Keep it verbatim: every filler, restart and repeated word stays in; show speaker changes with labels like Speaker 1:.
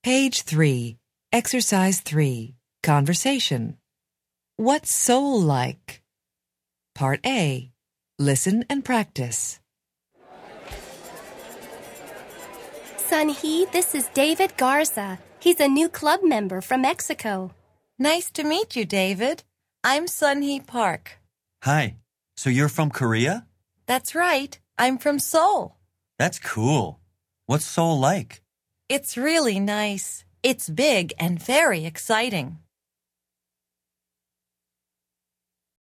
Speaker 1: Page three, Exercise three, Conversation. What's Seoul like? Part A, Listen and practice.
Speaker 2: Sunhee, this is David Garza. He's a new club member from Mexico.
Speaker 3: Nice to meet you, David. I'm Sunhee Park.
Speaker 4: Hi. So you're from Korea?
Speaker 3: That's right. I'm from Seoul.
Speaker 4: That's cool. What's Seoul like?
Speaker 3: It's really nice. It's big and very exciting.